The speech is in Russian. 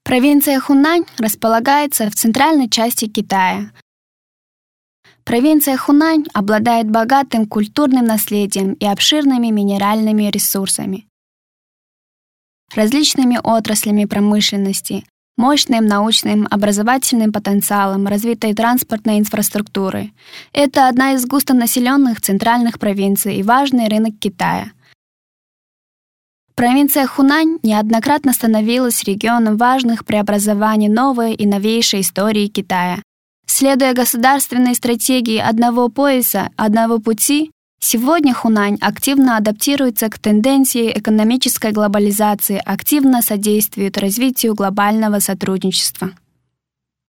Провинция Хунань располагается в центральной части Китая. Провинция Хунань обладает богатым культурным наследием и обширными минеральными ресурсами, различными отраслями промышленности, мощным научным образовательным потенциалом, развитой транспортной инфраструктурой. Это одна из густонаселенных центральных провинций и важный рынок Китая. Провинция Хунань неоднократно становилась регионом важных преобразований новой и новейшей истории Китая. Следуя государственной стратегии одного пояса, одного пути, сегодня Хунань активно адаптируется к тенденции экономической глобализации, активно содействует развитию глобального сотрудничества.